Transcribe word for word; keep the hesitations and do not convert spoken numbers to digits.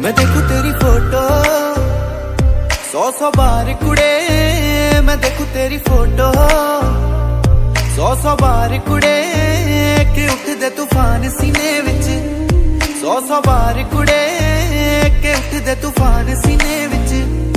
मैं देखूं तेरी फोटो सौ सौ बार कुड़े, मैं देखूं तेरी फोटो सौ सौ बार कुड़े, के उठ दे तूफान सीने विच, सौ सौ बार कुड़े, के उठ दे तूफान सीने विच।